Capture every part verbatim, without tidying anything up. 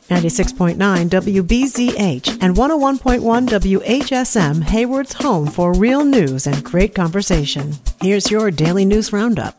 ninety-six point nine W B Z H and one oh one point one W H S M, Hayward's home for real news and great conversation. Here's your daily news roundup.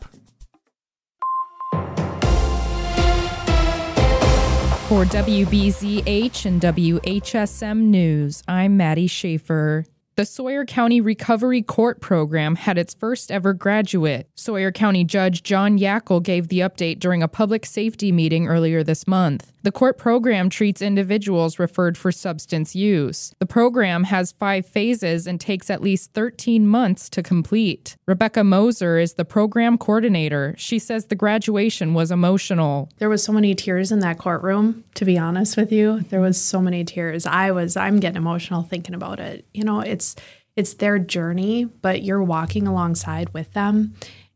For W B Z H and W H S M News, I'm Maddie Schaefer. The Sawyer County Recovery Court Program had its first ever graduate. Sawyer County Judge John Yackel gave the update during a public safety meeting earlier this month. The court program treats individuals referred for substance use. The program has five phases and takes at least thirteen months to complete. Rebecca Moser is the program coordinator. She says the graduation was emotional. There was so many tears in that courtroom, to be honest with you. There was so many tears. I was, I'm getting emotional thinking about it. You know, it's it's their journey, but you're walking alongside with them.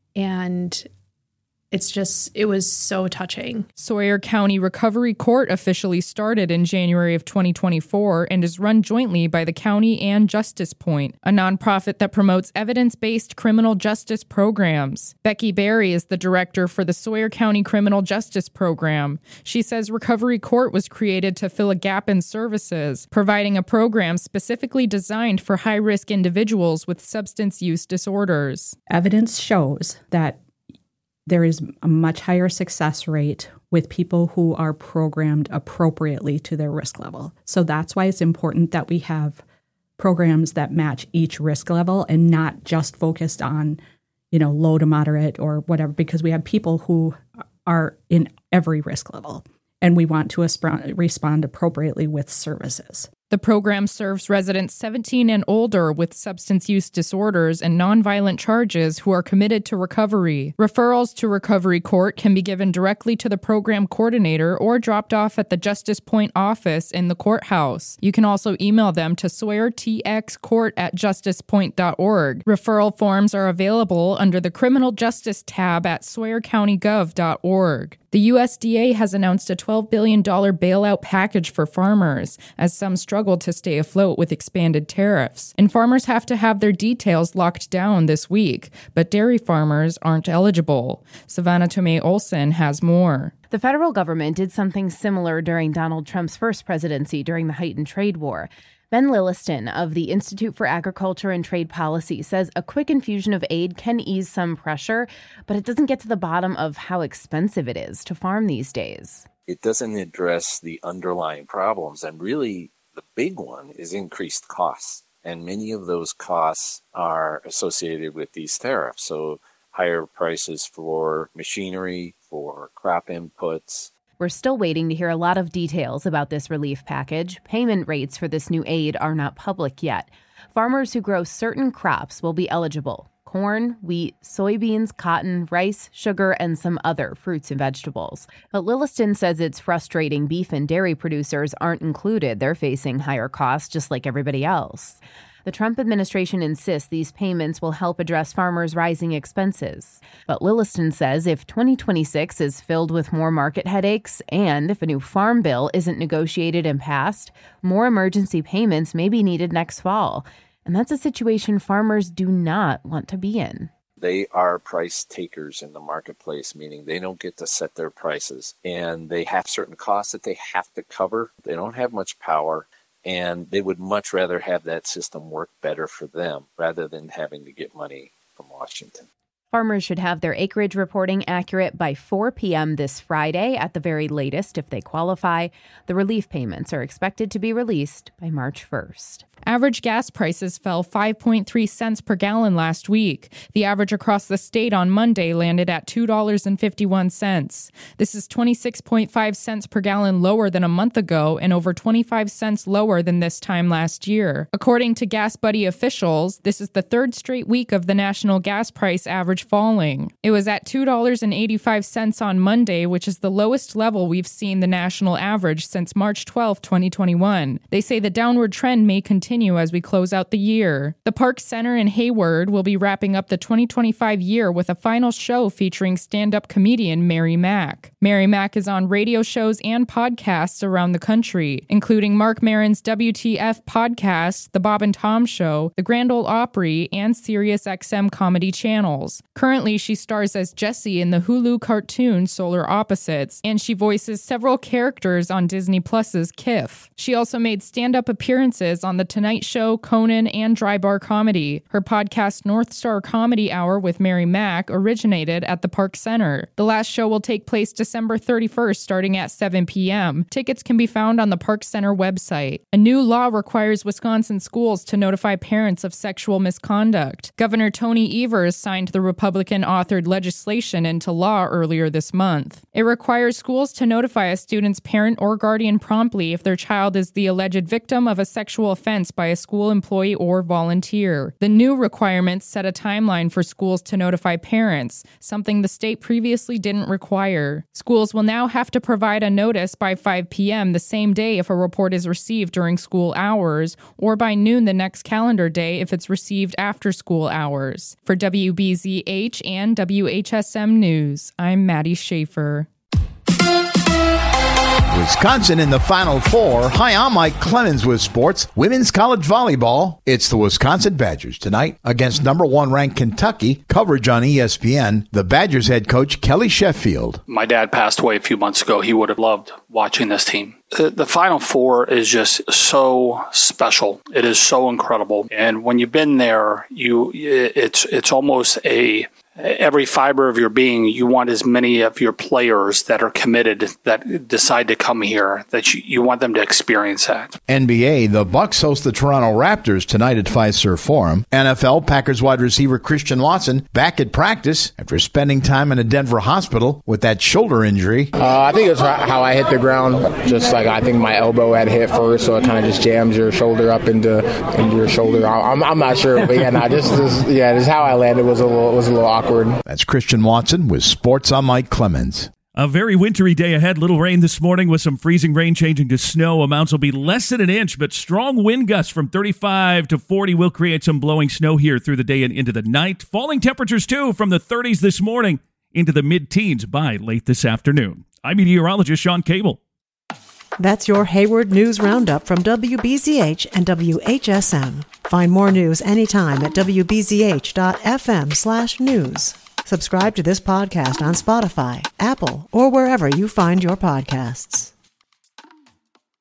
And it's just, it was so touching. Sawyer County Recovery Court officially started in January of twenty twenty-four and is run jointly by the county and Justice Point, a nonprofit that promotes evidence-based criminal justice programs. Becky Berry is the director for the Sawyer County Criminal Justice Program. She says Recovery Court was created to fill a gap in services, providing a program specifically designed for high-risk individuals with substance use disorders. Evidence shows that there is a much higher success rate with people who are programmed appropriately to their risk level. So that's why it's important that we have programs that match each risk level and not just focused on, you know, low to moderate or whatever, because we have people who are in every risk level, and we want to asp- respond appropriately with services. The program serves residents seventeen and older with substance use disorders and nonviolent charges who are committed to recovery. Referrals to Recovery Court can be given directly to the program coordinator or dropped off at the Justice Point office in the courthouse. You can also email them to sawyer t x court at justice point dot org. Referral forms are available under the Criminal Justice tab at sawyer county gov dot org. The U S D A has announced a twelve billion dollars bailout package for farmers, as some struggle to stay afloat with expanded tariffs. And farmers have to have their details locked down this week, but dairy farmers aren't eligible. Savannah Tomei Olsen has more. The federal government did something similar during Donald Trump's first presidency during the heightened trade war. Ben Lilliston of the Institute for Agriculture and Trade Policy says a quick infusion of aid can ease some pressure, but it doesn't get to the bottom of how expensive it is to farm these days. It doesn't address the underlying problems, and really the big one is increased costs. And many of those costs are associated with these tariffs. So higher prices for machinery, for crop inputs. We're still waiting to hear a lot of details about this relief package. Payment rates for this new aid are not public yet. Farmers who grow certain crops will be eligible: corn, wheat, soybeans, cotton, rice, sugar, and some other fruits and vegetables. But Lilliston says it's frustrating beef and dairy producers aren't included. They're facing higher costs just like everybody else. The Trump administration insists these payments will help address farmers' rising expenses. But Lilliston says if twenty twenty-six is filled with more market headaches and if a new farm bill isn't negotiated and passed, more emergency payments may be needed next fall. And that's a situation farmers do not want to be in. They are price takers in the marketplace, meaning they don't get to set their prices. And they have certain costs that they have to cover. They don't have much power. And they would much rather have that system work better for them rather than having to get money from Washington. Farmers should have their acreage reporting accurate by four p.m. this Friday at the very latest if they qualify. The relief payments are expected to be released by March first. Average gas prices fell five point three cents per gallon last week. The average across the state on Monday landed at two dollars and fifty-one cents. This is twenty-six point five cents per gallon lower than a month ago and over twenty-five cents lower than this time last year. According to Gas Buddy officials, this is the third straight week of the national gas price average falling. It was at two dollars and eighty-five cents on Monday, which is the lowest level we've seen the national average since March twelfth, twenty twenty-one. They say the downward trend may continue as we close out the year. The Park Center in Hayward will be wrapping up the twenty twenty-five year with a final show featuring stand-up comedian Mary Mack. Mary Mack is on radio shows and podcasts around the country, including Mark Maron's W T F podcast, The Bob and Tom Show, The Grand Ole Opry, and Sirius X M comedy channels. Currently, she stars as Jessie in the Hulu cartoon Solar Opposites, and she voices several characters on Disney Plus's Kif. She also made stand-up appearances on The Tonight Show, Conan, and Dry Bar Comedy. Her podcast North Star Comedy Hour with Mary Mack originated at the Park Center. The last show will take place December thirty-first, starting at seven p.m. Tickets can be found on the Park Center website. A new law requires Wisconsin schools to notify parents of sexual misconduct. Governor Tony Evers signed the Republican-authored legislation into law earlier this month. It requires schools to notify a student's parent or guardian promptly if their child is the alleged victim of a sexual offense by a school employee or volunteer. The new requirements set a timeline for schools to notify parents, something the state previously didn't require. Schools will now have to provide a notice by five p.m. the same day if a report is received during school hours, or by noon the next calendar day if it's received after school hours. For W B Z H and W H S M News, I'm Maddie Schaefer. Wisconsin in the Final Four. Hi, I'm Mike Clemens with sports. Women's college volleyball. It's the Wisconsin Badgers tonight against number one ranked Kentucky. Coverage on E S P N. The Badgers head coach, Kelly Sheffield. My dad passed away a few months ago. He would have loved watching this team. The Final Four is just so special. It is so incredible. And when you've been there, you it's it's almost a every fiber of your being, you want as many of your players that are committed, that decide to come here, that you, you want them to experience that. N B A, the Bucks host the Toronto Raptors tonight at Fiserv Forum. N F L, Packers wide receiver Christian Watson back at practice after spending time in a Denver hospital with that shoulder injury. Uh, I think it's how I hit the ground. Just like I think my elbow had hit first, so it kind of just jams your shoulder up into into your shoulder. I'm I'm not sure, but yeah, no, just, just yeah, just how I landed was a little was a little awkward. That's Christian Watson with Sports. I'm Mike Clemens. A very wintry day ahead. Little rain this morning with some freezing rain changing to snow. Amounts will be less than an inch, but strong wind gusts from thirty-five to forty will create some blowing snow here through the day and into the night. Falling temperatures, too, from the thirties this morning into the mid-teens by late this afternoon. I'm meteorologist Sean Cable. That's your Hayward News Roundup from W B Z H and W H S M. Find more news anytime at W B Z H dot F M slash news. Subscribe to this podcast on Spotify, Apple, or wherever you find your podcasts.